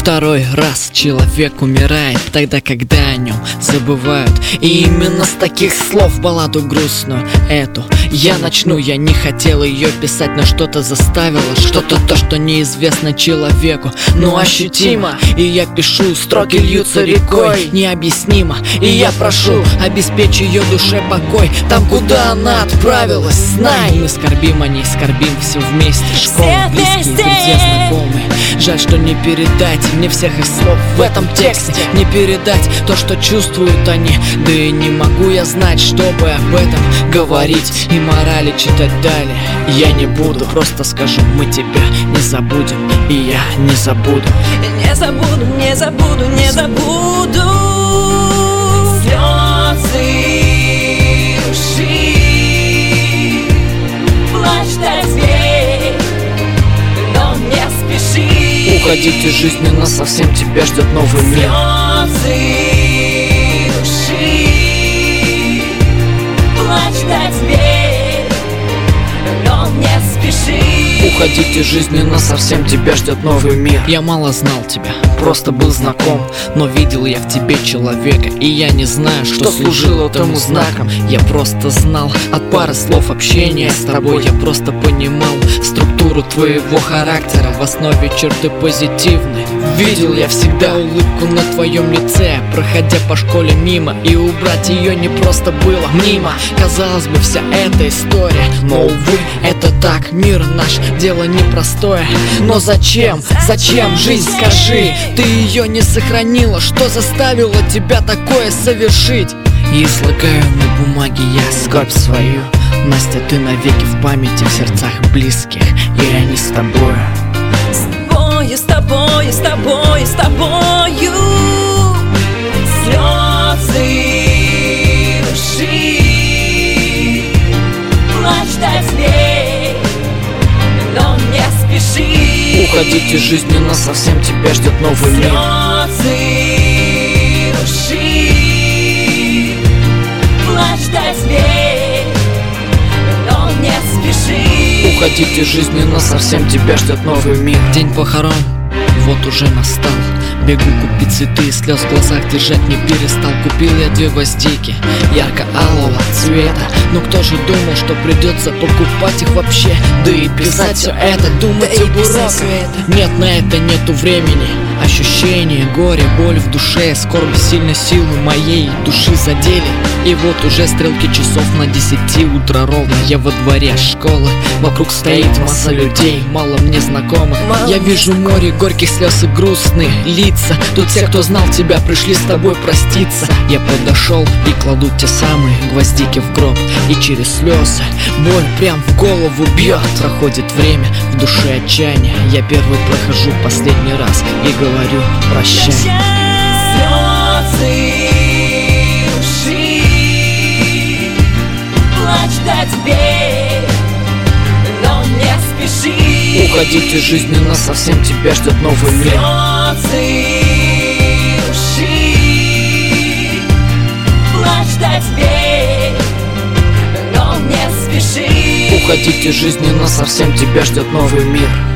Второй раз человек умирает тогда, когда о нем забывают. И именно с таких слов балладу грустную эту я начну. Я не хотел ее писать, но что-то заставило. Что-то то, что неизвестно человеку, но ощутимо. И я пишу, строки льются рекой, необъяснимо. И я прошу, обеспечь ее душе покой там, куда она отправилась, знай. Мы скорбим о ней, скорбим все вместе. Школа, близкие, друзья, знакомые. Жаль, что не передать мне всех их слов в этом тексте. Не передать то, что чувствуют они. Да и не могу я знать, чтобы об этом говорить и морали читать далее. Я не буду, просто скажу, мы тебя не забудем. И я не забуду. Не забуду, не забуду, не забуду. Слезы уши, плачь до зверь, но не спеши. Уходить из жизни насовсем, тебя ждет новый мир. Слезы уши, плачь до зверь, но не спеши. Уходить из жизни насовсем, тебя ждет новый мир. Я мало знал тебя, просто был знаком, но видел я в тебе человека. И я не знаю, что служило тому знаком. Я просто знал от пары слов общения с тобой. Я просто понимал структуру твоего характера, в основе черты позитивные. Видел я всегда улыбку на твоем лице, проходя по школе мимо. И убрать ее не просто было мимо. Казалось бы, вся эта история, но увы, это так, мир наш, дело непростое. Но зачем, зачем жизнь, скажи? Ты ее не сохранила, что заставило тебя такое совершить? И излагаю на бумаге я скорбь свою. Настя, ты навеки в памяти, в сердцах близких, и они с тобою. С тобою, с тобою, с тобою, с тобою. Слезы уши, плачь до зверь, но не спеши. Уходить из жизни насовсем, тебя ждет новый мир. Слезы уши, плачь до зверь, но не спеши. Уходить из жизни насовсем, тебя ждет новый мир. День похорон вот уже настал. Бегу купить цветы, слез в глазах держать не перестал. Купил я 2 гвоздики ярко-алого цвета. Но кто же думал, что придется покупать их вообще? Да и писать все это, думать об уроках. Нет, на это нету времени. Ощущение, горе, боль в душе, скорбь сильно силу моей души задели. И вот уже стрелки часов на 10 утра ровно. Я во дворе школы, вокруг стоит масса людей, мало мне знакомых. Я вижу море горьких слез и грустные лица. Тут все, кто знал тебя, пришли с тобой проститься. Я подошел и кладу те самые гвоздики в гроб. И через слезы боль прям в голову бьет. Проходит время, в душе отчаяние. Я первый прохожу последний раз и говорю прощай. Слезы уши, плачь до зверь, но не спеши. Уходить из жизни насовсем, тебя ждет новый мир. Слезы уши, плачь до зверь, но не спеши. Уходить из жизни насовсем, тебя ждет новый мир.